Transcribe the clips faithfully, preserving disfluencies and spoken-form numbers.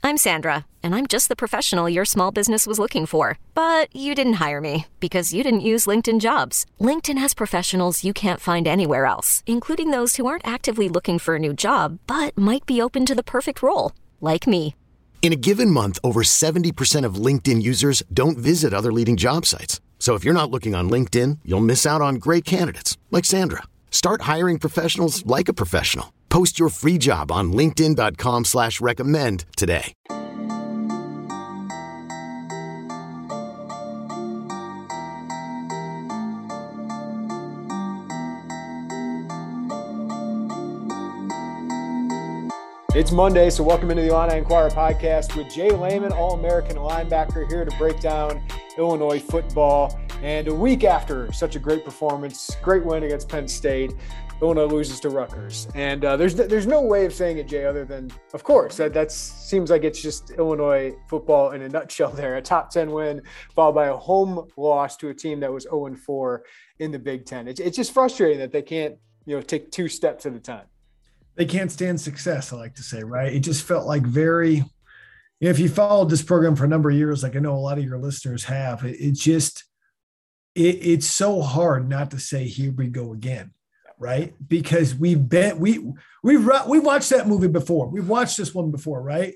I'm Sandra, and I'm just the professional your small business was looking for. But you didn't hire me because you didn't use LinkedIn Jobs. LinkedIn has professionals you can't find anywhere else, including those who aren't actively looking for a new job, but might be open to the perfect role, like me. In a given month, over seventy percent of LinkedIn users don't visit other leading job sites. So if you're not looking on LinkedIn, you'll miss out on great candidates like Sandra. Start hiring professionals like a professional. Post your free job on linkedin.com slash recommend today. It's Monday, so welcome into the Illini Inquirer podcast with Jay Leman, All-American linebacker, here to break down Illinois football. And a week after such a great performance, great win against Penn State, Illinois loses to Rutgers. And uh, there's there's no way of saying it, Jay, other than, of course, that that seems like it's just Illinois football in a nutshell there. A top ten win followed by a home loss to a team that was oh and four in the Big Ten. It's, it's just frustrating that they can't, you know, take two steps at a time. They can't stand success, I like to say, right? It just felt like very, you know, if you followed this program for a number of years, like I know a lot of your listeners have, it, it just, it, it's so hard not to say, here we go again, right? Because we've been, we, we've, we've watched that movie before. We've watched this one before, right?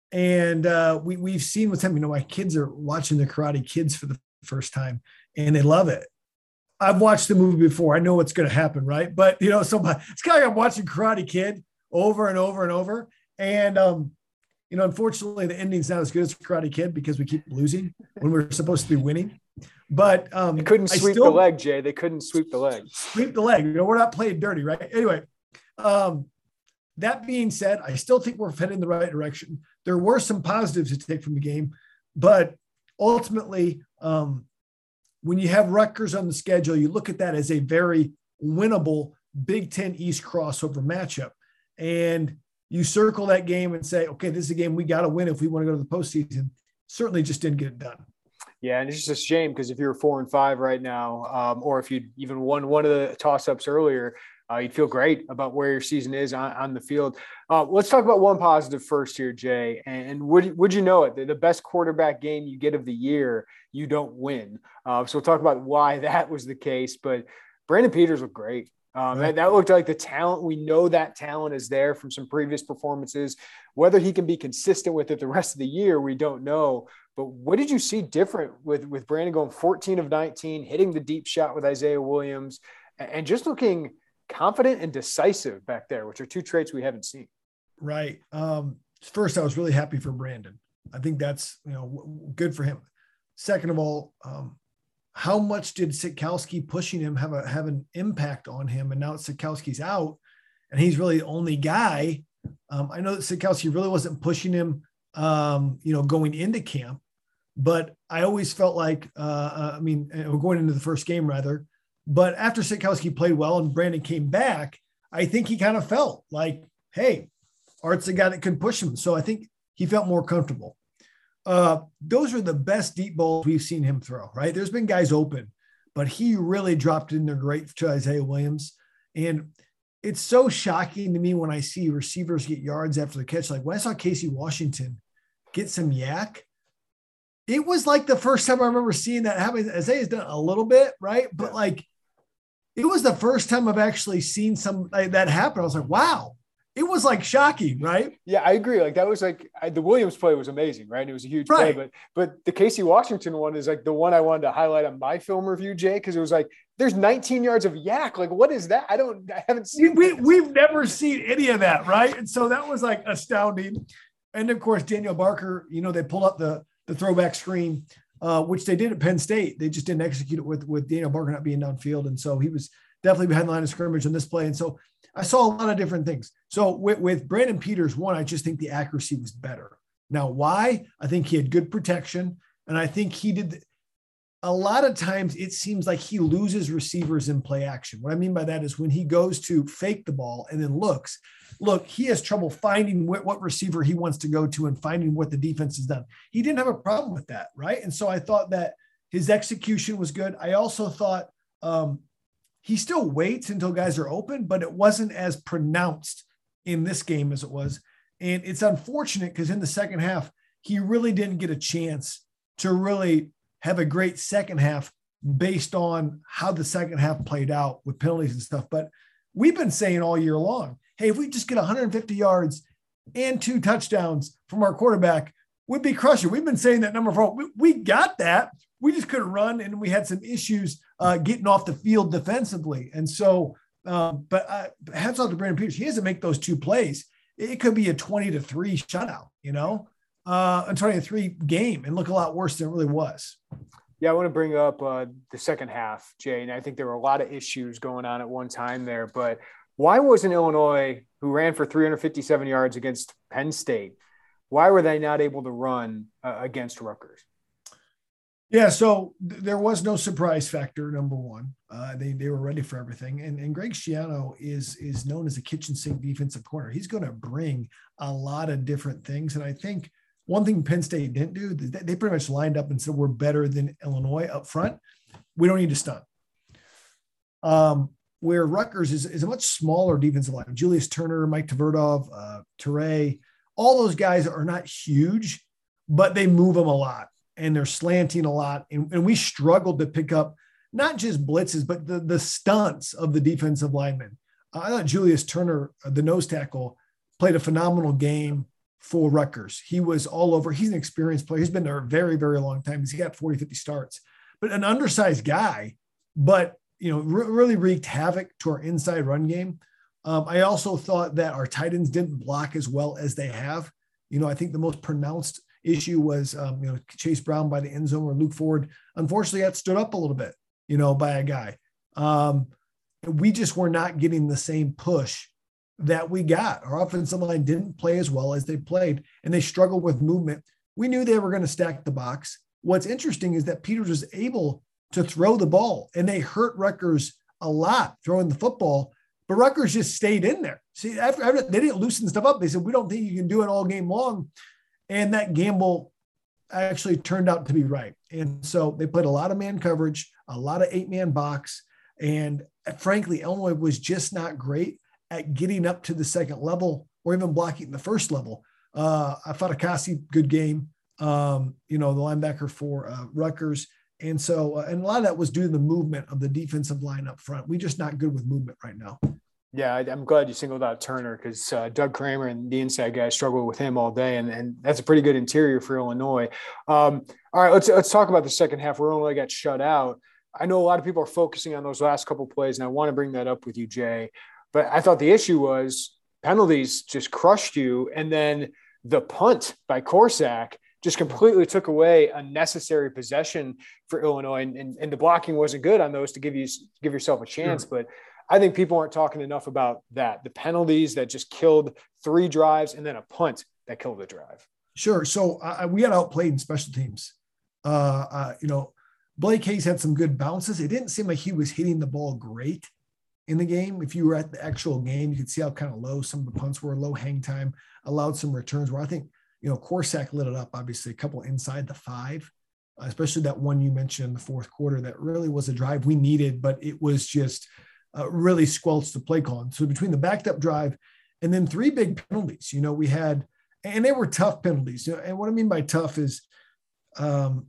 And uh, we, we've seen what's happening. You know, my kids are watching the Karate Kids for the first time and they love it. I've watched the movie before. I know what's going to happen, right? But, you know, so my, it's kind of like I'm watching Karate Kid over and over and over. And, um, you know, unfortunately, the ending's not as good as Karate Kid because we keep losing when we're supposed to be winning. But um, they couldn't sweep still, the leg, Jay. They couldn't sweep the leg. Sweep the leg. You know, we're not playing dirty, right? Anyway, um, that being said, I still think we're heading in the right direction. There were some positives to take from the game, but ultimately, um, when you have Rutgers on the schedule, you look at that as a very winnable Big Ten East crossover matchup. And you circle that game and say, okay, this is a game we got to win if we want to go to the postseason. Certainly just didn't get it done. Yeah, and it's just a shame because if you're four and five right now, um, or if you'd even won one of the toss-ups earlier, uh, you'd feel great about where your season is on, on the field. Uh, let's talk about one positive first here, Jay. And would, would you know it, the best quarterback game you get of the year, you don't win. Uh, so we'll talk about why that was the case. But Brandon Peters looked great. Um, that, that looked like the talent. We know that talent is there from some previous performances. Whether he can be consistent with it the rest of the year, we don't know. But what did you see different with, with Brandon going fourteen of nineteen, hitting the deep shot with Isaiah Williams, and, and just looking confident and decisive back there, which are two traits we haven't seen. Right. Um, first, I was really happy for Brandon. I think that's, you know, good for him. Second of all, um, how much did Sitkowski pushing him have a have an impact on him? And now Sitkowski's out, and he's really the only guy. Um, I know that Sitkowski really wasn't pushing him, um, you know, going into camp, but I always felt like, uh, I mean, we're going into the first game rather. But after Sitkowski played well and Brandon came back, I think he kind of felt like, hey, Art's the guy that can push him. So I think he felt more comfortable. Uh, those are the best deep balls we've seen him throw, right? There's been guys open, but he really dropped in there great to Isaiah Williams. And it's so shocking to me when I see receivers get yards after the catch. Like when I saw Casey Washington get some yak, it was like the first time I remember seeing that happen. Isaiah's done a little bit, right? But like, it was the first time I've actually seen some like, that happen. I was like, wow. It was like shocking, right? Yeah, I agree. Like that was like I, the Williams play was amazing, right? And it was a huge right. play, but but the Casey Washington one is like the one I wanted to highlight on my film review, Jay, because it was like there's nineteen yards of yak. Like what is that? I don't, I haven't seen. We, we we've never seen any of that, right? And so that was like astounding. And of course, Daniel Barker, you know, they pulled up the the throwback screen, uh, which they did at Penn State. They just didn't execute it with with Daniel Barker not being downfield, and so he was definitely behind the line of scrimmage on this play. And so I saw a lot of different things. So with, with Brandon Peters, one, I just think the accuracy was better. Now, why? I think he had good protection. And I think he did a lot of times it seems like he loses receivers in play action. What I mean by that is when he goes to fake the ball and then looks, look, he has trouble finding what, what receiver he wants to go to and finding what the defense has done. He didn't have a problem with that. Right. And so I thought that his execution was good. I also thought, um, he still waits until guys are open, but it wasn't as pronounced in this game as it was And it's unfortunate because in the second half, he really didn't get a chance to really have a great second half based on how the second half played out with penalties and stuff. But we've been saying all year long, hey, if we just get one hundred fifty yards and two touchdowns from our quarterback, we'd be crushing. We've been saying that number four. We, we got that. We just couldn't run, and we had some issues uh, getting off the field defensively. And so, um, but uh, hats off to Brandon Peters. He has to make those two plays. It could be a twenty to three shutout, you know, uh, a twenty to three game and look a lot worse than it really was. Yeah, I want to bring up uh, the second half, Jay, and I think there were a lot of issues going on at one time there, but why wasn't Illinois, who ran for three hundred fifty-seven yards against Penn State, why were they not able to run uh, against Rutgers? Yeah, so th- there was no surprise factor, number one. Uh, they they were ready for everything. And, and Greg Schiano is, is known as a kitchen sink defensive corner. He's going to bring a lot of different things. And I think one thing Penn State didn't do, they, they pretty much lined up and said, we're better than Illinois up front. We don't need to stunt. Um, where Rutgers is, is a much smaller defensive line. Julius Turner, Mike Tverdov, uh, Teray, all those guys are not huge, but they move them a lot. And they're slanting a lot. And, and we struggled to pick up not just blitzes, but the, the stunts of the defensive linemen. Uh, I thought Julius Turner, uh, the nose tackle, played a phenomenal game for Rutgers. He was all over. He's an experienced player. He's been there a very, very long time. He's got forty, fifty starts. But an undersized guy, but, you know, re- really wreaked havoc to our inside run game. Um, I also thought that our tight ends didn't block as well as they have. You know, I think the most pronounced issue was, um, you know, Chase Brown by the end zone, where Luke Ford, unfortunately, got stood up a little bit, you know, by a guy. Um, we just were not getting the same push that we got. Our offensive line didn't play as well as they played, and they struggled with movement. We knew they were going to stack the box. What's interesting is that Peters was able to throw the ball, and they hurt Rutgers a lot throwing the football, but Rutgers just stayed in there. See, after, after they didn't loosen stuff up, they said, we don't think you can do it all game long. And that gamble actually turned out to be right. And so they played a lot of man coverage, a lot of eight-man box. And frankly, Illinois was just not great at getting up to the second level or even blocking the first level. Uh, Fatukasi, good game, um, you know, the linebacker for uh, Rutgers. And so, uh, and a lot of that was due to the movement of the defensive line up front. We're just not good with movement right now. Yeah, I'm glad you singled out Turner, because uh, Doug Kramer and the inside guys struggle with him all day, and, and that's a pretty good interior for Illinois. Um, all right, let's let's talk about the second half where Illinois got shut out. I know a lot of people are focusing on those last couple of plays, and I want to bring that up with you, Jay. But I thought the issue was penalties just crushed you, and then the punt by Korsak just completely took away a necessary possession for Illinois, and, and, and the blocking wasn't good on those to give you give yourself a chance, sure. But I think people aren't talking enough about that. The penalties that just killed three drives and then a punt that killed the drive. Sure. So uh, we got outplayed in special teams. Uh, uh, you know, Blake Hayes had some good bounces. It didn't seem like he was hitting the ball great in the game. If you were at the actual game, you could see how kind of low some of the punts were, low hang time, allowed some returns where I think, you know, Korsak lit it up, obviously a couple inside the five, uh, especially that one you mentioned in the fourth quarter. That really was a drive we needed, but it was just – Uh, really squelched the play calling. So between the backed up drive and then three big penalties, you know, we had, and they were tough penalties. You know, and what I mean by tough is um,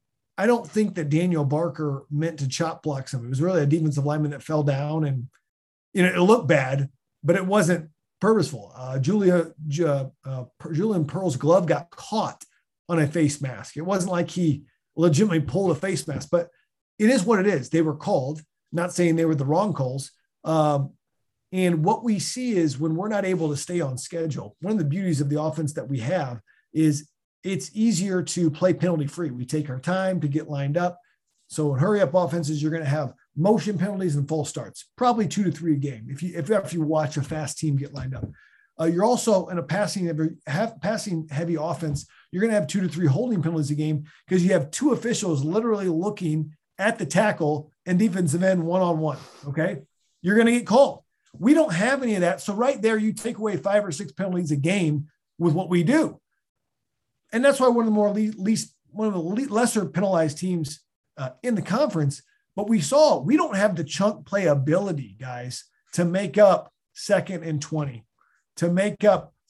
I don't think that Daniel Barker meant to chop block somebody. It was really a defensive lineman that fell down, and, you know, it looked bad, but it wasn't purposeful. Uh, Julia, uh, uh, Julian Pearl's glove got caught on a face mask. It wasn't like he legitimately pulled a face mask, but it is what it is. They were called. Not saying they were the wrong calls. Um, and what we see is when we're not able to stay on schedule, one of the beauties of the offense that we have is it's easier to play penalty free. We take our time to get lined up. So in hurry up offenses, you're going to have motion penalties and false starts, probably two to three a game. If you, if, if you watch a fast team get lined up, uh, you're also in a passing, have passing heavy offense. You're going to have two to three holding penalties a game because you have two officials literally looking at the tackle and defensive end one-on-one, okay? You're going to get called. We don't have any of that. So right there, you take away five or six penalties a game with what we do. And that's why one of the more le- least, one of the le- lesser penalized teams uh, in the conference, but we saw we don't have the chunk play ability, guys, to make up second and twenty, to make up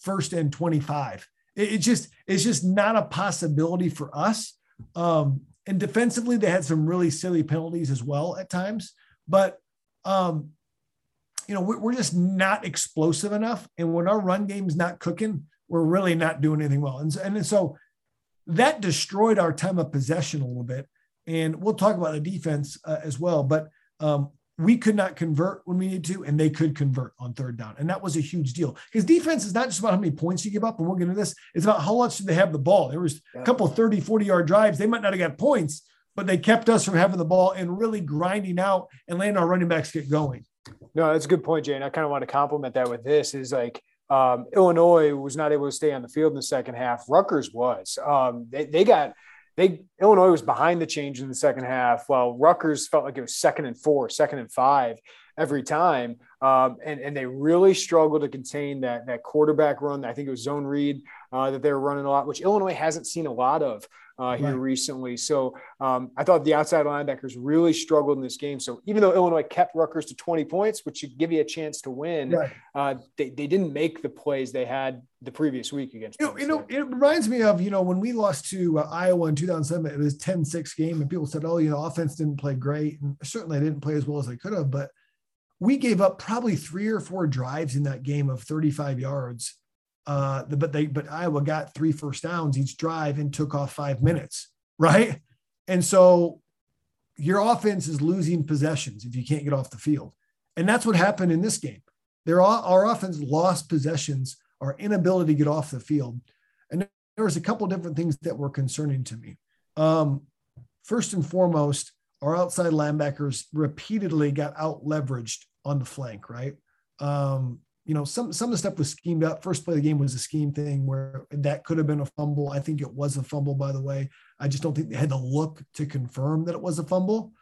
first and twenty-five. It, it just, it's just not a possibility for us. Um, and defensively, they had some really silly penalties as well at times, but um, you know, we're, we're just not explosive enough. And when our run game's not cooking, we're really not doing anything well. And, and so that destroyed our time of possession a little bit. And we'll talk about the defense uh, as well, but um, we could not convert when we needed to, and they could convert on third down. And that was a huge deal because defense is not just about how many points you give up, and we'll get into this. It's about how much do they have the ball. There was a couple of thirty, forty yard drives. They might not have got points, but they kept us from having the ball and really grinding out and letting our running backs get going. No, that's a good point, Jay. And I kind of want to compliment that with this is like um, Illinois was not able to stay on the field in the second half. Rutgers was. Um, they, they got – They Illinois was behind the change in the second half, while Rutgers felt like it was second and four, second and five every time. Um, and, and they really struggled to contain that, that quarterback run. I think it was zone read uh, that they were running a lot, which Illinois hasn't seen a lot of uh, here right. recently. So um, I thought the outside linebackers really struggled in this game. So even though Illinois kept Rutgers to twenty points, which should give you a chance to win, right. uh, they, they didn't make the plays they had the previous week against you know, you know, it reminds me of, you know, when we lost to uh, Iowa in two thousand seven, it was ten six game and people said, oh, you know, offense didn't play great. And certainly they didn't play as well as they could have, but we gave up probably three or four drives in that game of thirty-five yards. Uh, but they, but Iowa got three first downs each drive and took off five minutes. Right. And so your offense is losing possessions if you can't get off the field. And that's what happened in this game. There are, our offense lost possessions, our inability to get off the field. And there was a couple of different things that were concerning to me. Um, first and foremost, our outside linebackers repeatedly got out leveraged on the flank, right? Um, you know, some, some of the stuff was schemed up. First play of the game was a scheme thing where that could have been a fumble. I think it was a fumble, by the way. I just don't think they had to look to confirm that it was a fumble.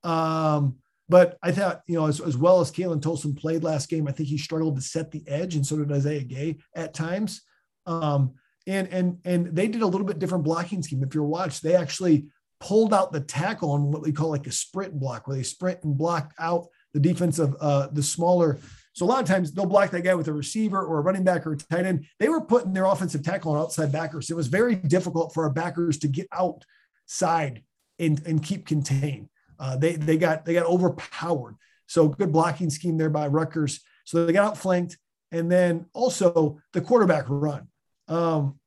Um, but I thought, you know, as, as well as Kalen Tolson played last game, I think he struggled to set the edge, and so did Isaiah Gay at times. Um, and, and, and they did a little bit different blocking scheme. If you're watched, they actually pulled out the tackle on what we call like a sprint block, where they sprint and block out the defensive, uh, the smaller. So a lot of times they'll block that guy with a receiver or a running back or a tight end. They were putting their offensive tackle on outside backers. It was very difficult for our backers to get outside and, and keep contained. Uh, they, they got, they got overpowered. So good blocking scheme there by Rutgers. So they got outflanked. And then also the quarterback run. Um,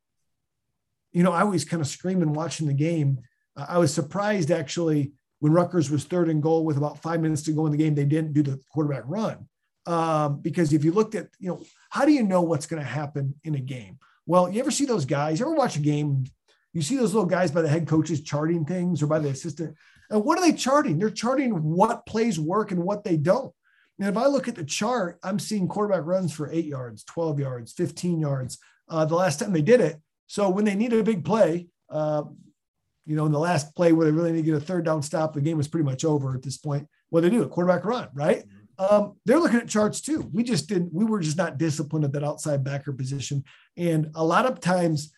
you know, I was kind of screaming watching the game. Uh, I was surprised actually when Rutgers was third and goal with about five minutes to go in the game, they didn't do the quarterback run. Um, because if you looked at, you know, how do you know what's going to happen in a game? Well, you ever see those guys, you ever watch a game, you see those little guys by the head coaches charting things or by the assistant. And what are they charting? They're charting what plays work and what they don't. And if I look at the chart, I'm seeing quarterback runs for eight yards, twelve yards, fifteen yards, uh, the last time they did it. So when they needed a big play, uh, you know, in the last play where they really need to get a third down stop, the game was pretty much over at this point. What they do, a quarterback run, right? Um, they're looking at charts too. We just didn't, we were just not disciplined at that outside backer position. And a lot of times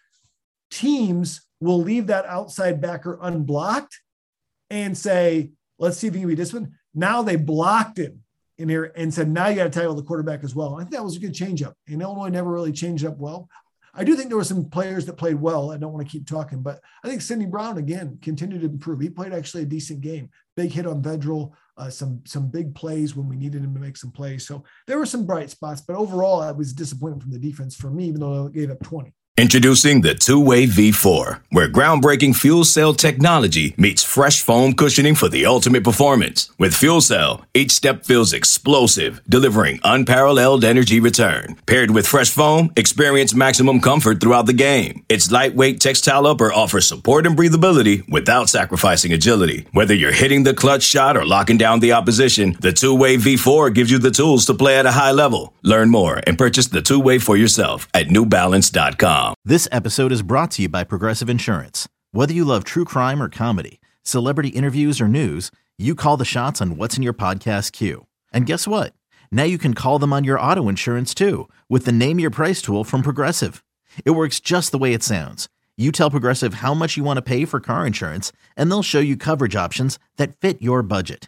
teams will leave that outside backer unblocked and say, let's see if he can be disciplined. Now they blocked him in here and said, now you got to tackle the quarterback as well. I think that was a good change up, and Illinois never really changed up well. I do think there were some players that played well. I don't want to keep talking, but I think Sidney Brown, again, continued to improve. He played actually a decent game, big hit on Vedral, uh, some, some big plays when we needed him to make some plays. So there were some bright spots, but overall I was disappointed from the defense for me, even though they gave up twenty. Introducing the two-way V four, where groundbreaking fuel cell technology meets fresh foam cushioning for the ultimate performance. With fuel cell, each step feels explosive, delivering unparalleled energy return. Paired with fresh foam, experience maximum comfort throughout the game. Its lightweight textile upper offers support and breathability without sacrificing agility. Whether you're hitting the clutch shot or locking down the opposition, the two-way V four gives you the tools to play at a high level. Learn more and purchase the two-way for yourself at new balance dot com. This episode is brought to you by Progressive Insurance. Whether you love true crime or comedy, celebrity interviews or news, you call the shots on what's in your podcast queue. And guess what? Now you can call them on your auto insurance too with the Name Your Price tool from Progressive. It works just the way it sounds. You tell Progressive how much you want to pay for car insurance, and they'll show you coverage options that fit your budget.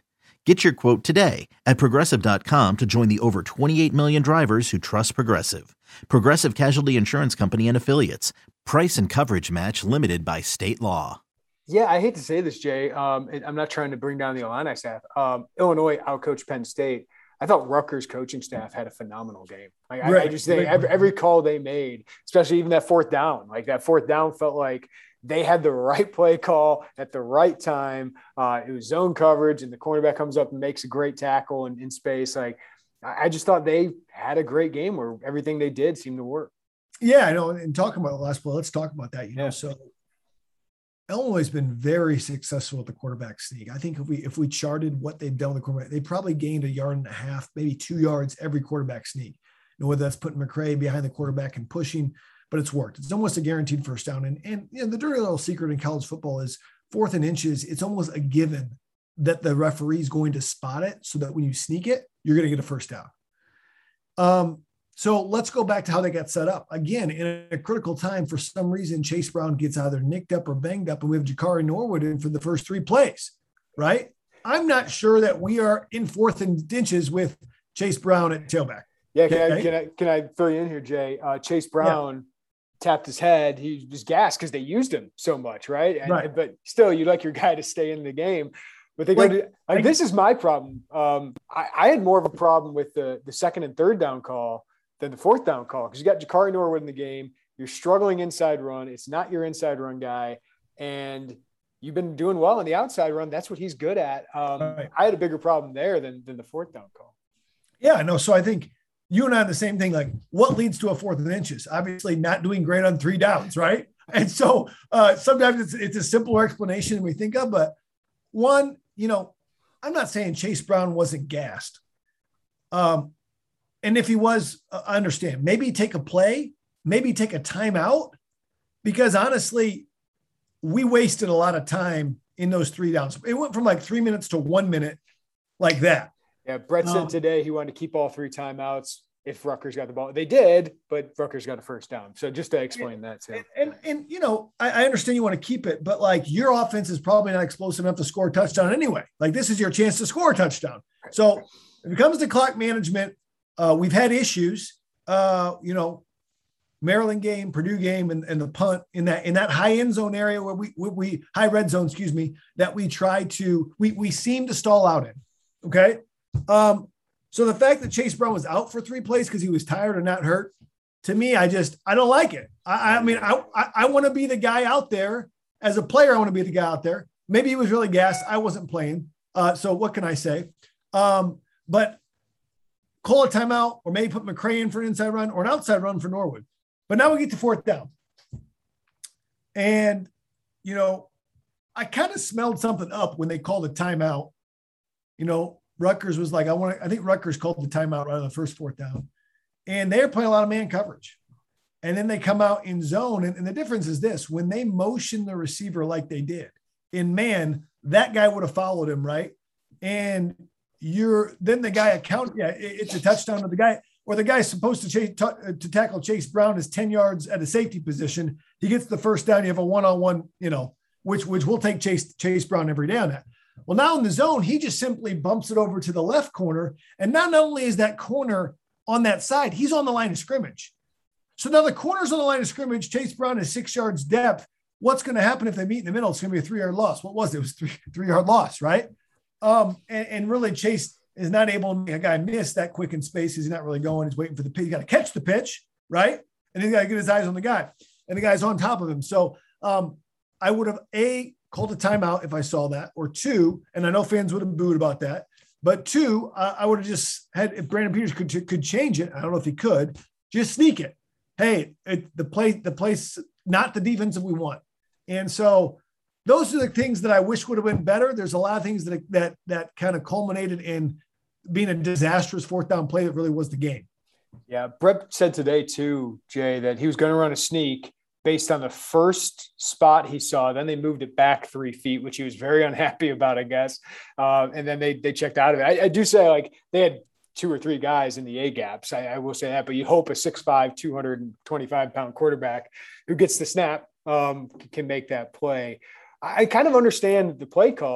Get your quote today at Progressive dot com to join the over twenty-eight million drivers who trust Progressive. Progressive Casualty Insurance Company and Affiliates. Price and coverage match limited by state law. Yeah, I hate to say this, Jay. Um, and I'm not trying to bring down the Illini staff. Um, Illinois outcoached Penn State. I thought Rutgers coaching staff had a phenomenal game. Like, right. I, I just think every, every call they made, especially even that fourth down, like that fourth down felt like they had the right play call at the right time. Uh, it was zone coverage, and the cornerback comes up and makes a great tackle in, in space. Like, I just thought they had a great game where everything they did seemed to work. Yeah, I know. And talking about the last play, let's talk about that. You know, yeah. so Illinois has been very successful with the quarterback sneak. I think if we if we charted what they've done with the quarterback, they probably gained a yard and a half, maybe two yards every quarterback sneak. You know, whether that's putting McCray behind the quarterback and pushing, but it's worked. It's almost a guaranteed first down. And and you know, the dirty little secret in college football is fourth and inches. It's almost a given that the referee is going to spot it, so that when you sneak it, you're going to get a first down. Um. So let's go back to how they got set up. Again, in a critical time, for some reason, Chase Brown gets either nicked up or banged up, and we have Jakari Norwood in for the first three plays, right? I'm not sure that we are in fourth and inches with Chase Brown at tailback. Yeah, can, okay? I, can, I, can I fill you in here, Jay? Uh, Chase Brown yeah. tapped his head. He was gassed because they used him so much, right? And, right? But still, you like your guy to stay in the game. But they like, go to, like, I, this is my problem. Um, I, I had more of a problem with the, the second and third down call than the fourth down call, because you got Jakari Norwood in the game. You're struggling inside run. It's not your inside run guy. And you've been doing well in the outside run. That's what he's good at. Um, right. I had a bigger problem there than, than the fourth down call. Yeah, no. So I think you and I have the same thing. Like, what leads to a fourth and inches? Obviously not doing great on three downs, right? And so uh, sometimes it's, it's a simpler explanation than we think of. But one, you know, I'm not saying Chase Brown wasn't gassed. Um, And if he was, uh, I understand. Maybe take a play, maybe take a timeout, because honestly, we wasted a lot of time in those three downs. It went from like three minutes to one minute like that. Yeah, Brett said um, today he wanted to keep all three timeouts if Rutgers got the ball. They did, but Rutgers got a first down. So just to explain and, that too. And, and, and you know, I, I understand you want to keep it, but like, your offense is probably not explosive enough to score a touchdown anyway. Like, this is your chance to score a touchdown. So if it comes to clock management, Uh, we've had issues, uh, you know, Maryland game, Purdue game, and, and the punt in that in that high end zone area where we we, we high red zone, excuse me, that we try to we we seem to stall out in. Okay, um, so the fact that Chase Brown was out for three plays because he was tired or not hurt, to me, I just I don't like it. I, I mean, I I, I want to be the guy out there as a player. I want to be the guy out there. Maybe he was really gassed. I wasn't playing, uh, so what can I say? Um, but call a timeout, or maybe put McCray in for an inside run or an outside run for Norwood. But now we get to fourth down. And, you know, I kind of smelled something up when they called a timeout. You know, Rutgers was like, I want to, I think Rutgers called the timeout right on the first fourth down. And they're playing a lot of man coverage. And then they come out in zone. And, and the difference is this: when they motion the receiver like they did in man, that guy would have followed him, right? And you're then the guy account. Yeah, it's a touchdown to the guy, or the guy's supposed to chase, t- to tackle Chase Brown is ten yards at a safety position. He gets the first down. You have a one-on-one, you know, which, which will take Chase, Chase Brown every day on that. Well, now in the zone, he just simply bumps it over to the left corner. And not only is that corner on that side, he's on the line of scrimmage. So now the corner's on the line of scrimmage. Chase Brown is six yards depth. What's going to happen if they meet in the middle? It's going to be a three-yard loss. What was it? It was three, three-yard loss, right? Um, and, and really, Chase is not able to make a guy miss that quick in space. He's not really going. He's waiting for the pitch. He's got to catch the pitch, right? And he's got to get his eyes on the guy. And the guy's on top of him. So um, I would have, A, called a timeout if I saw that, or two, and I know fans would have booed about that, but two, uh, I would have just had, if Brandon Peters could could change it, I don't know if he could, just sneak it. Hey, it, the play, the place, not the defense that we want. And so those are the things that I wish would have been better. There's a lot of things that that that kind of culminated in being a disastrous fourth down play that really was the game. Yeah, Brett said today too, Jay, that he was going to run a sneak based on the first spot he saw. Then they moved it back three feet, which he was very unhappy about, I guess. Uh, and then they they checked out of it. I, I do say, like, they had two or three guys in the A gaps. I, I will say that, but you hope a six five, two hundred twenty-five pound quarterback who gets the snap um, can make that play. I kind of understand the play call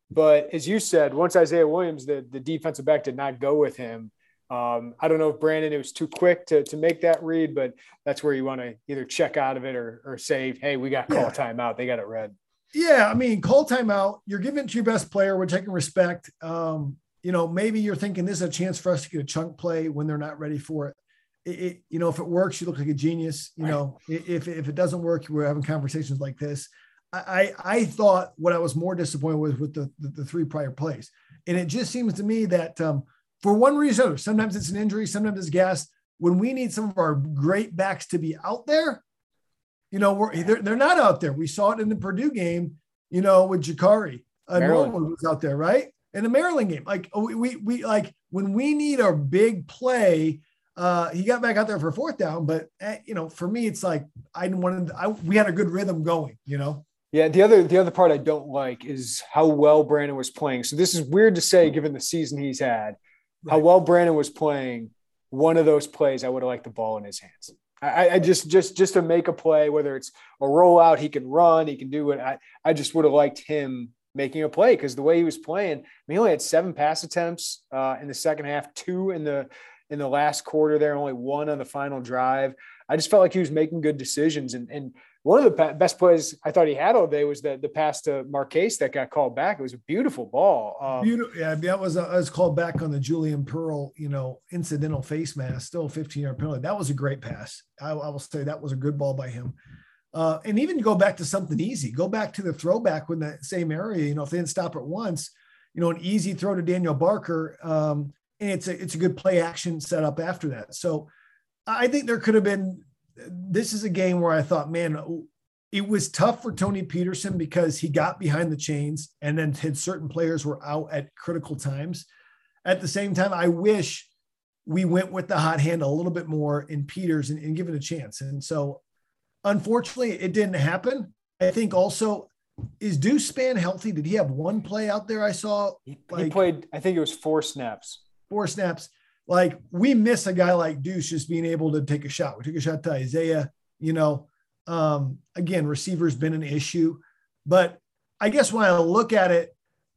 But as you said, once Isaiah Williams, the, the defensive back did not go with him. Um, I don't know if Brandon, it was too quick to, to make that read, but that's where you want to either check out of it or, or say, hey, we got call yeah. timeout. They got it read. Yeah. I mean, call timeout, you're giving it to your best player. We're taking respect. Um, you know, maybe you're thinking this is a chance for us to get a chunk play when they're not ready for it. It, it you know, if it works, you look like a genius. You know, if, if it doesn't work, we're having conversations like this. I, I thought what I was more disappointed with with the, the, the three prior plays. And it just seems to me that um, for one reason or another, sometimes it's an injury, sometimes it's gas. When we need some of our great backs to be out there, you know, we're, they're, they're not out there. We saw it in the Purdue game, you know, with Jakari. Uh, Norwood was out there, right? In the Maryland game. Like we, we, we like when we need a big play, uh, he got back out there for a fourth down. But, uh, you know, for me, it's like I didn't want to, I, we had a good rhythm going, you know? Yeah, the other the other part I don't like is how well Brandon was playing. So this is weird to say given the season he's had. Right. How well Brandon was playing, one of those plays I would have liked the ball in his hands. I, I just just just to make a play, whether it's a rollout, he can run, he can do it. I, I just would have liked him making a play because the way he was playing, I mean, he only had seven pass attempts uh, in the second half, two in the in the last quarter there, only one on the final drive. I just felt like he was making good decisions. And, and one of the best plays I thought he had all day was the, the pass to Marquez that got called back. It was a beautiful ball. Um, beautiful. Yeah, that was, uh, was called back on the Julian Pearl, you know, incidental face mask, still a fifteen-yard penalty. That was a great pass. I, I will say that was a good ball by him. Uh, and even go back to something easy. Go back to the throwback when that same area, you know, if they didn't stop it once, you know, an easy throw to Daniel Barker. Um, and it's a, it's a good play action set up after that. So I think there could have been, this is a game where I thought, man, it was tough for Tony Peterson because he got behind the chains and then had certain players were out at critical times. At the same time, I wish we went with the hot hand a little bit more in Peters and, and give it a chance. And so unfortunately it didn't happen. I think also, is Deuce Spann healthy? Did he have one play out there? I saw like, he played, I think it was four snaps, four snaps. Like we miss a guy like Deuce just being able to take a shot. We took a shot to Isaiah, you know, um, again, receiver's been an issue, but I guess when I look at it,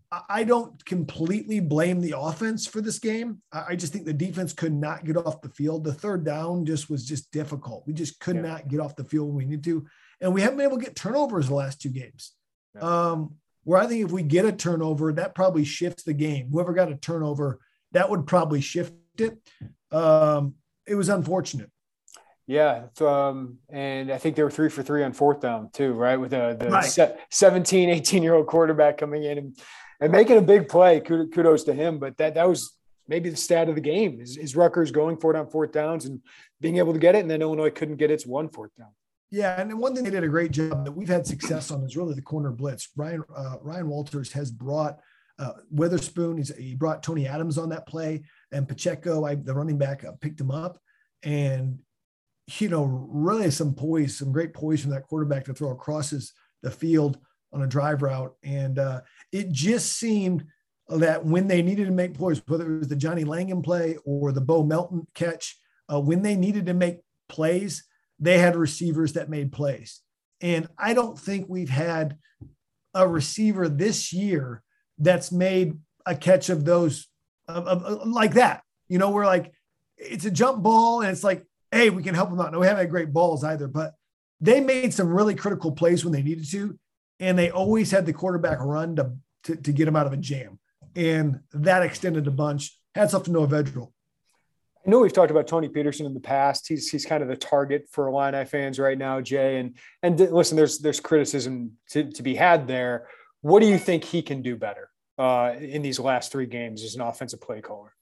I don't completely blame the offense for this game. I just think the defense could not get off the field. The third down just was just difficult. We just could yeah. not get off the field when we need to. And we haven't been able to get turnovers the last two games. Yeah. Um, where I think if we get a turnover, that probably shifts the game. Whoever got a turnover, that would probably shift it. Um, it was unfortunate. Yeah. Um, and I think they were three for three on fourth down too, right? With the, the right. se- seventeen, eighteen year old quarterback coming in and, and making a big play. Kudos to him. But that, that was maybe the stat of the game is, is Rutgers going for it on fourth downs and being able to get it. And then Illinois couldn't get its one fourth down. Yeah. And one thing they did a great job that we've had success on is really the corner blitz. Ryan, uh, Ryan Walters has brought uh, Witherspoon. He's, he brought Tony Adams on that play. And Pacheco, I, the running back, uh, picked him up. And, you know, really some poise, some great poise from that quarterback to throw across his, the field on a drive route. And uh, it just seemed that when they needed to make plays, whether it was the Johnny Langham play or the Bo Melton catch, uh, when they needed to make plays, they had receivers that made plays. And I don't think we've had a receiver this year that's made a catch of those Of, of, like that, you know, we're like, it's a jump ball and it's like, hey, we can help them out. No, we haven't had great balls either, but they made some really critical plays when they needed to. And they always had the quarterback run to, to, to get them out of a jam. And that extended a bunch. Hats off to Noah Vedral. I know we've talked about Tony Peterson in the past. He's, he's kind of the target for Illini fans right now, Jay. And, and listen, there's, there's criticism to, to be had there. What do you think he can do better Uh, in these last three games as an offensive play caller?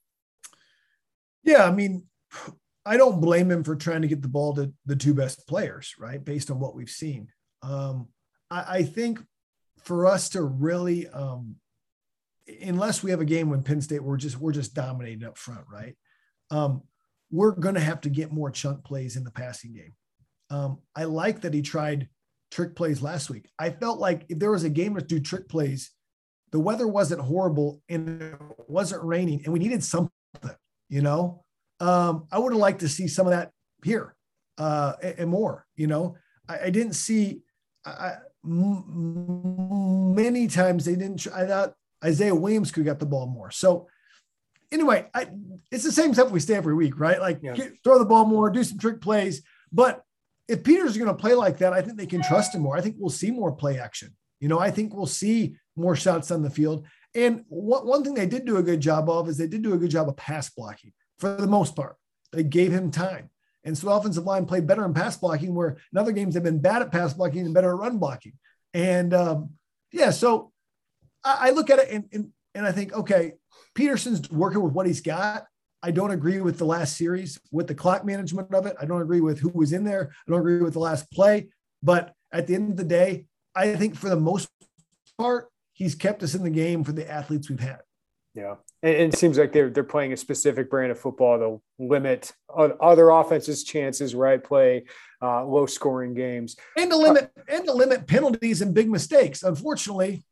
Yeah, I mean, I don't blame him for trying to get the ball to the two best players, right? Based on what we've seen. Um, I, I think for us to really, um, unless we have a game when Penn State, we're just, we're just dominating up front, right? Um, we're going to have to get more chunk plays in the passing game. Um, I like that he tried trick plays last week. I felt like if there was a game to do trick plays, the weather wasn't horrible and it wasn't raining and we needed something, you know, um, I would have liked to see some of that here uh, and, and more, you know, I, I didn't see I, m- many times they didn't, I thought Isaiah Williams could get the ball more. So anyway, I, it's the same stuff we say every week, right? Like yeah. get, throw the ball more, do some trick plays. But if Peters is going to play like that, I think they can trust him more. I think we'll see more play action. You know, I think we'll see more shots on the field. And one, one thing they did do a good job of is they did do a good job of pass blocking for the most part. They gave him time. And so the offensive line played better in pass blocking, where in other games they've been bad at pass blocking and better at run blocking. And um, yeah, so I, I look at it and, and, and I think, okay, Peterson's working with what he's got. I don't agree with the last series, with the clock management of it. I don't agree with who was in there. I don't agree with the last play. But at the end of the day, I think for the most part, he's kept us in the game for the athletes we've had. Yeah. And it seems like they're they're playing a specific brand of football to limit other offenses' chances, right? Play uh, low scoring games. And to limit uh, and to limit penalties and big mistakes. Unfortunately,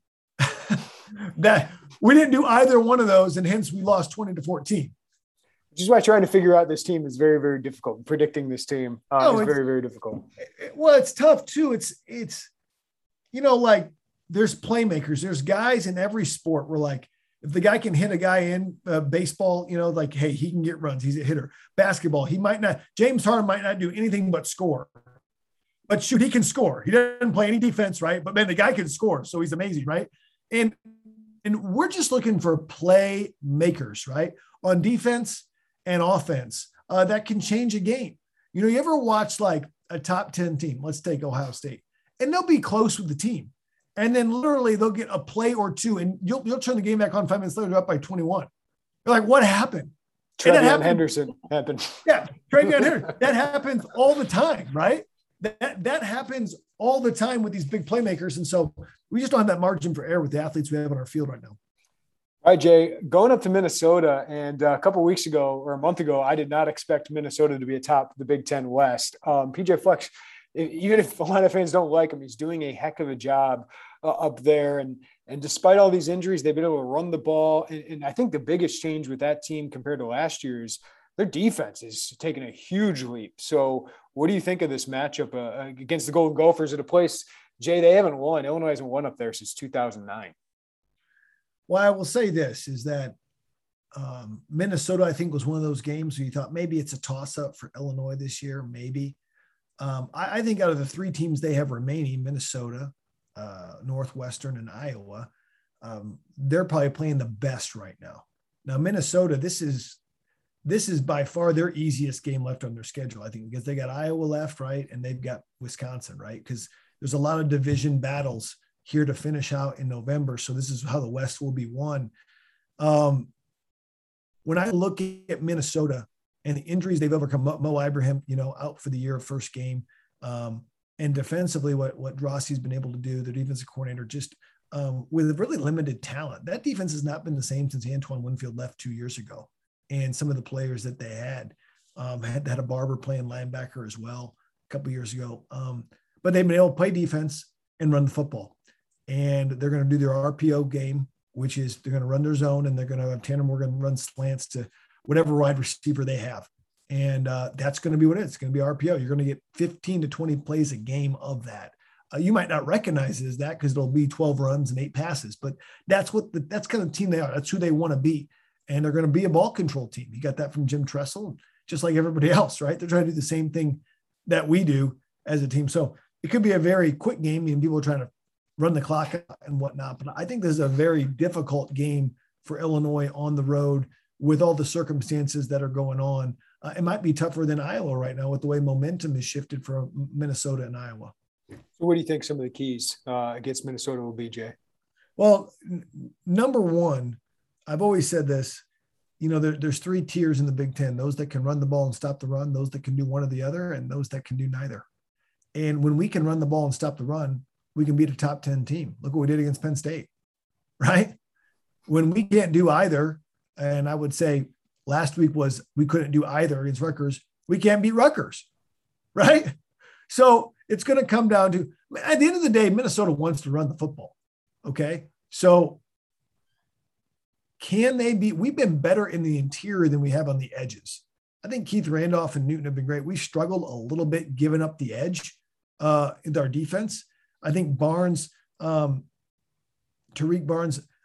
that we didn't do either one of those, and hence we lost twenty to fourteen. Which is why trying to figure out this team is very, very difficult. Predicting this team uh, no, is very, very difficult. Well, it's tough too. It's it's you know, like there's playmakers. There's guys in every sport where like, if the guy can hit a guy in uh, baseball, you know, like, hey, he can get runs. He's a hitter. Basketball, he might not, James Harden might not do anything but score. But shoot, he can score. He doesn't play any defense, right? But man, the guy can score. So he's amazing, right? And and we're just looking for playmakers, right? On defense and offense uh, that can change a game. You know, you ever watch like a top ten team? Let's take Ohio State. And they'll be close with the team. And then literally they'll get a play or two, and you'll you'll turn the game back on five minutes later, they're up by twenty-one. You're like, what happened? Trevion happened. Henderson happened. Yeah, Trevion Henderson. That happens all the time, right? That that happens all the time with these big playmakers. And so we just don't have that margin for error with the athletes we have on our field right now. All right, Jay, going up to Minnesota, and a couple of weeks ago or a month ago, I did not expect Minnesota to be atop the Big Ten West. Um, P J Fleck, even if a lot of fans don't like him, he's doing a heck of a job uh, up there. And and despite all these injuries, they've been able to run the ball. And, and I think the biggest change with that team compared to last year's, their defense is taking a huge leap. So what do you think of this matchup uh, against the Golden Gophers at a place, Jay, they haven't won. Illinois hasn't won up there since two thousand nine. Well, I will say this is that um, Minnesota, I think, was one of those games where you thought maybe it's a toss-up for Illinois this year, maybe. Um, I, I think out of the three teams they have remaining, Minnesota, uh, Northwestern, and Iowa, um, they're probably playing the best right now. Now, Minnesota, this is this is by far their easiest game left on their schedule, I think, because they got Iowa left, right, and they've got Wisconsin, right, because there's a lot of division battles here to finish out in November. So this is how the West will be won. Um, when I look at Minnesota and the injuries they've overcome, Mo Ibrahim, you know, out for the year, first game, um, and defensively, what what Rossi's been able to do, the defensive coordinator, just um, with really limited talent. That defense has not been the same since Antoine Winfield left two years ago. And some of the players that they had um, had had a Barber playing linebacker as well a couple years ago. Um, but they've been able to play defense and run the football. And they're going to do their R P O game, which is they're going to run their zone, and they're going to have Tanner Morgan run slants to whatever wide receiver they have. And uh, that's going to be what it is. It's going to be R P O. You're going to get fifteen to twenty plays a game of that. Uh, you might not recognize it as that because it'll be twelve runs and eight passes, but that's what the, that's kind of the team they are. That's who they want to be. And they're going to be a ball control team. You got that from Jim Tressel, just like everybody else, right? They're trying to do the same thing that we do as a team. So it could be a very quick game. I mean, people are trying to run the clock and whatnot. But I think this is a very difficult game for Illinois on the road with all the circumstances that are going on. Uh, it might be tougher than Iowa right now with the way momentum is shifted for Minnesota and Iowa. So what do you think some of the keys uh, against Minnesota will be, Jay? Well, n- number one, I've always said this, you know, there, there's three tiers in the Big Ten, those that can run the ball and stop the run, those that can do one or the other, and those that can do neither. And when we can run the ball and stop the run, we can beat a top ten team. Look what we did against Penn State, right? When we can't do either, and I would say last week was we couldn't do either against Rutgers, we can't beat Rutgers, right? So it's going to come down to, at the end of the day, Minnesota wants to run the football, okay? So can they be, we've been better in the interior than we have on the edges. I think Keith Randolph and Newton have been great. We struggled a little bit giving up the edge uh, in our defense. I think Barnes, um, Tariq Barnes,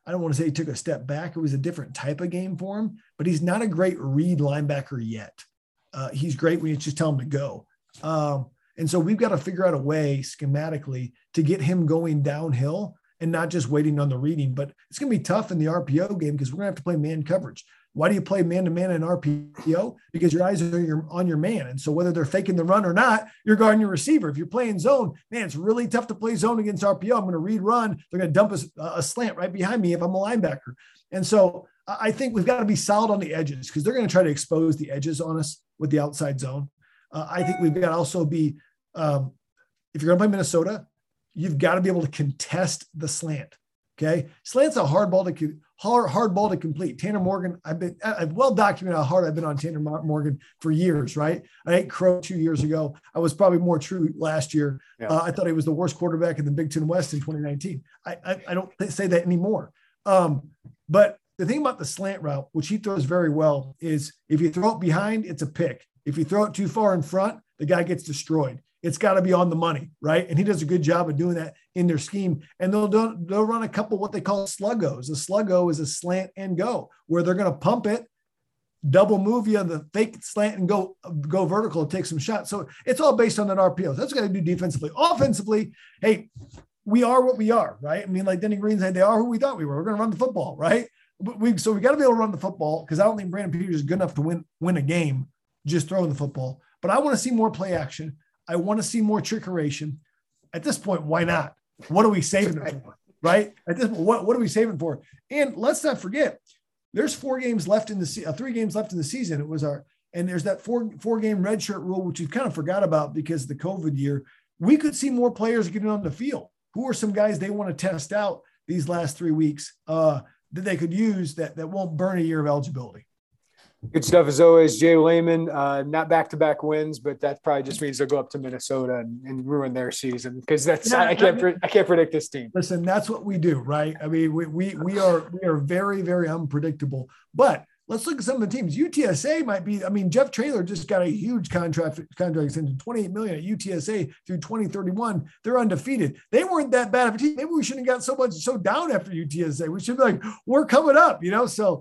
I don't want to say he took a step back. It was a different type of game for him, but he's not a great read linebacker yet. Uh, he's great when you just tell him to go. Um, and so we've got to figure out a way schematically to get him going downhill and not just waiting on the reading. But it's going to be tough in the R P O game because we're going to have to play man coverage. Why do you play man-to-man in R P O? Because your eyes are your, on your man. And so whether they're faking the run or not, you're guarding your receiver. If you're playing zone, man, it's really tough to play zone against R P O. I'm going to read run. They're going to dump a, a slant right behind me if I'm a linebacker. And so I think we've got to be solid on the edges because they're going to try to expose the edges on us with the outside zone. Uh, I think we've got to also be, um, if you're going to play Minnesota, you've got to be able to contest the slant. Okay. Slant's a hard ball to hard, hard ball to complete. Tanner Morgan, I've been, I've well documented how hard I've been on Tanner Morgan for years, right? I ate crow two years ago. I was probably more true last year. Yeah. Uh, I thought he was the worst quarterback in the Big Ten West in twenty nineteen. I, I, I don't say that anymore. Um, but the thing about the slant route, which he throws very well, is if you throw it behind, it's a pick. If you throw it too far in front, the guy gets destroyed. It's got to be on the money, right? And he does a good job of doing that in their scheme. And they'll, they'll run a couple what they call sluggos. A sluggo is a slant and go, where they're going to pump it, double move you on the fake slant and go, go vertical and take some shots. So it's all based on that R P O. That's what got to do defensively. Offensively, hey, we are what we are, right? I mean, like Denny Green said, they are who we thought we were. We're going to run the football, right? But we, so we got to be able to run the football because I don't think Brandon Peters is good enough to win, win a game just throwing the football. But I want to see more play action. I want to see more trickeration. At this point, why not? What are we saving it for, right? At this point, what, what are we saving for? And let's not forget, there's four games left in the se- uh, three games left in the season. It was our, and there's that four four game redshirt rule, which we kind of forgot about because of the COVID year. We could see more players getting on the field. Who are some guys they want to test out these last three weeks uh, that they could use that that won't burn a year of eligibility? Good stuff as always. Jay Lehman, uh, not back-to-back wins, but that probably just means they'll go up to Minnesota and, and ruin their season because that's yeah, I can't I, mean, I can't predict this team. Listen, that's what we do, right? I mean, we we we are we are very very unpredictable. But let's look at some of the teams. U T S A might be. I mean, Jeff Traylor just got a huge contract contract extension, twenty-eight million dollars at U T S A through twenty thirty-one. They're undefeated. They weren't that bad of a team. Maybe we shouldn't have got so much so down after U T S A. We should be like, we're coming up, you know. So.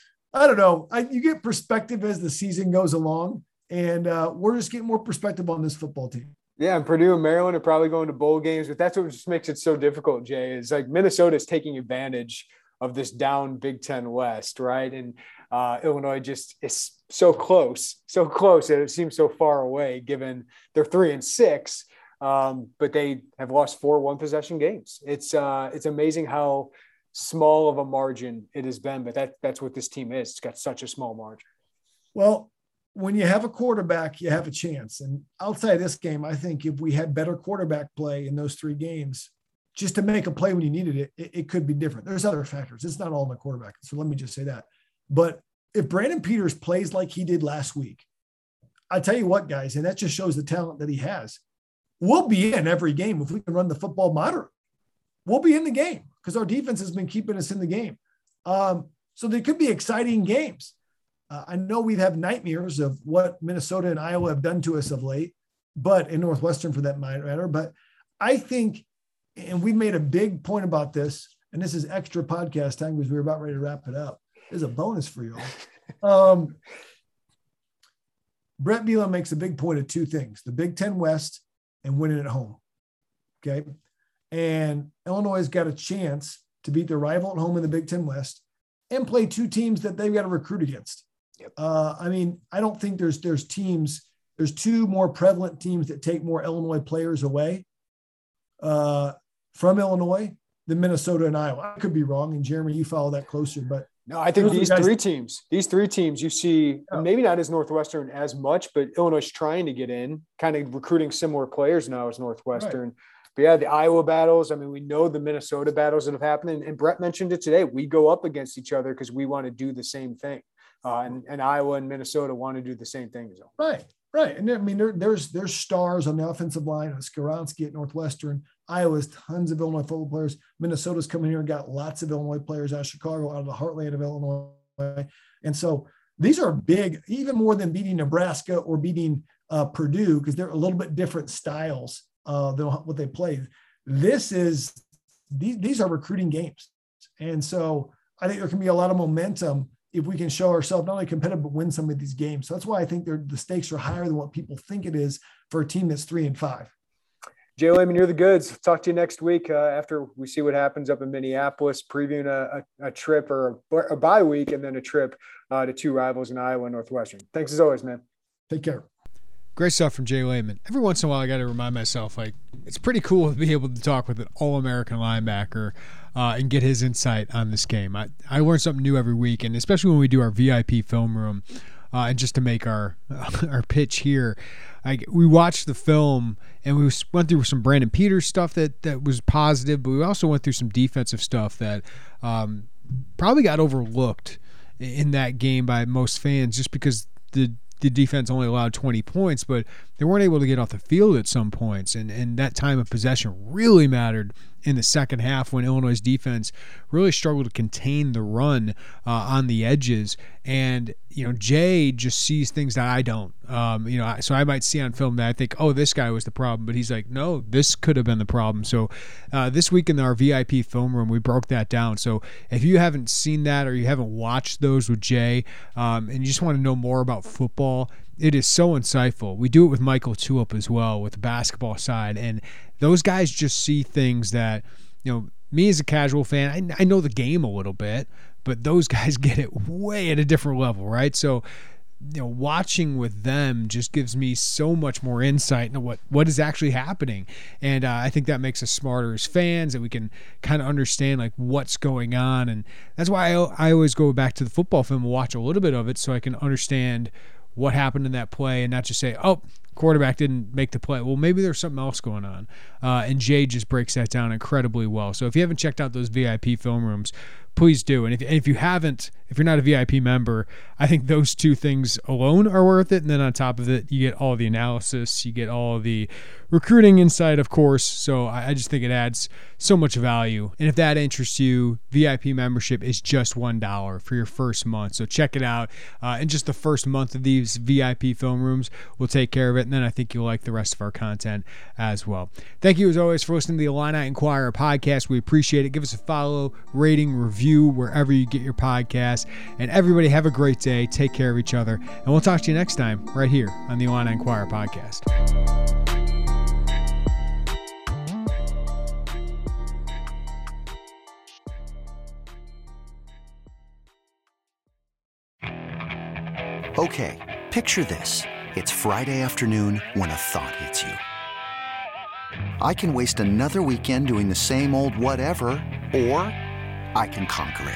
I don't know. I, you get perspective as the season goes along, and uh, we're just getting more perspective on this football team. Yeah, and Purdue and Maryland are probably going to bowl games, but that's what just makes it so difficult, Jay, is like Minnesota is taking advantage of this down Big Ten West, right? And uh, Illinois just is so close, so close that it seems so far away given they're three and six, um, but they have lost four one-possession games. It's uh, it's amazing how – small of a margin it has been, but that that's what this team is. It's got such a small margin. Well, when you have a quarterback, you have a chance. And outside this game, I think if we had better quarterback play in those three games, just to make a play when you needed it, it, it could be different. There's other factors. It's not all in the quarterback. So let me just say that. But if Brandon Peters plays like he did last week, I tell you what, guys, and that just shows the talent that he has. We'll be in every game if we can run the football moderate. We'll be in the game because our defense has been keeping us in the game. Um, so there could be exciting games. Uh, I know we have nightmares of what Minnesota and Iowa have done to us of late, but in Northwestern for that matter. But I think, and we've made a big point about this, and this is extra podcast time because we were about ready to wrap it up. There's a bonus for you all. Um, Brett Bielema makes a big point of two things, the Big Ten West and winning at home. Okay. And Illinois has got a chance to beat their rival at home in the Big Ten West and play two teams that they've got to recruit against. Yep. Uh, I mean, I don't think there's there's teams, there's two more prevalent teams that take more Illinois players away uh, from Illinois than Minnesota and Iowa. I could be wrong, and Jeremy, you follow that closer, but no, I think these three teams, these three teams you see, yeah. maybe not as Northwestern as much, but Illinois is trying to get in, kind of recruiting similar players now as Northwestern. Right. But yeah, the Iowa battles, I mean, we know the Minnesota battles that have happened. And, and Brett mentioned it today. We go up against each other because we want to do the same thing. Uh, and, and Iowa and Minnesota want to do the same thing. So. Right, right. And I mean, there, there's there's stars on the offensive line. Skoronsky at Northwestern. Iowa's tons of Illinois football players. Minnesota's coming here and got lots of Illinois players out of Chicago, out of the heartland of Illinois. And so these are big, even more than beating Nebraska or beating uh, Purdue, because they're a little bit different styles uh, than what they play. This is, these, these are recruiting games. And so I think there can be a lot of momentum if we can show ourselves not only competitive, but win some of these games. So that's why I think the stakes are higher than what people think it is for a team that's three and five. Jay Lehman, you're the goods. Talk to you next week uh, after we see what happens up in Minneapolis, previewing a, a, a trip or a, a bye week and then a trip uh, to two rivals in Iowa and Northwestern. Thanks as always, man. Take care. Great stuff from Jay Lehman. Every once in a while, I got to remind myself, like, it's pretty cool to be able to talk with an All-American linebacker uh, and get his insight on this game. I, I learn something new every week, and especially when we do our V I P film room, uh, and just to make our our pitch here, I, we watched the film and we went through some Brandon Peters stuff that, that was positive, but we also went through some defensive stuff that um, probably got overlooked in that game by most fans just because the the defense only allowed twenty points, but they weren't able to get off the field at some points, and, and that time of possession really mattered in the second half when Illinois' defense really struggled to contain the run uh, on the edges. And, you know, Jay just sees things that I don't. Um, you know, so I might see on film that I think, oh, this guy was the problem. But he's like, no, this could have been the problem. So uh, this week in our V I P film room, we broke that down. So if you haven't seen that or you haven't watched those with Jay um, and you just want to know more about football, it is so insightful. We do it with Michael Tulip as well with the basketball side. And those guys just see things that, you know, me as a casual fan, I, I know the game a little bit, but those guys get it way at a different level, right? So, you know, watching with them just gives me so much more insight into what, what is actually happening. And uh, I think that makes us smarter as fans, that we can kind of understand like what's going on. And that's why I, I always go back to the football film and watch a little bit of it so I can understand what happened in that play and not just say, oh, quarterback didn't make the play. Well, maybe there's something else going on. Uh, and Jay just breaks that down incredibly well. So if you haven't checked out those V I P film rooms, please do. And if, and if you haven't, if you're not a V I P member, I think those two things alone are worth it. And then on top of it, you get all the analysis, you get all the recruiting insight, of course. So I, I just think it adds so much value. And if that interests you, V I P membership is just one dollar for your first month. So check it out. Uh, and just the first month of these V I P film rooms will take care of it. And then I think you'll like the rest of our content as well. Thank you as always for listening to the Illini Inquirer podcast. We appreciate it. Give us a follow, rating, review, wherever you get your podcast. And everybody have a great day. Take care of each other. And we'll talk to you next time right here on the Illini Inquirer podcast. Okay, picture this. It's Friday afternoon when a thought hits you. I can waste another weekend doing the same old whatever, or I can conquer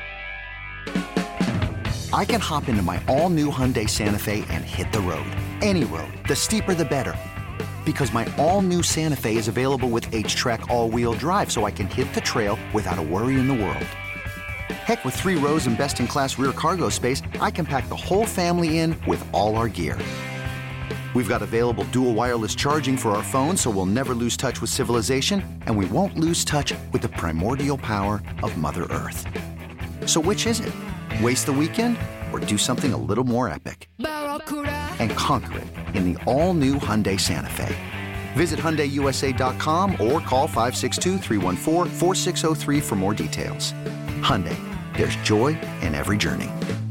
it. I can hop into my all-new Hyundai Santa Fe and hit the road. Any road. The steeper, the better. Because my all-new Santa Fe is available with H-Track all-wheel drive, so I can hit the trail without a worry in the world. Heck, with three rows and best-in-class rear cargo space, I can pack the whole family in with all our gear. We've got available dual wireless charging for our phones, so we'll never lose touch with civilization, and we won't lose touch with the primordial power of Mother Earth. So which is it? Waste the weekend or do something a little more epic? And conquer it in the all-new Hyundai Santa Fe. Visit Hyundai U S A dot com or call five six two, three one four, four six zero three for more details. Hyundai, there's joy in every journey.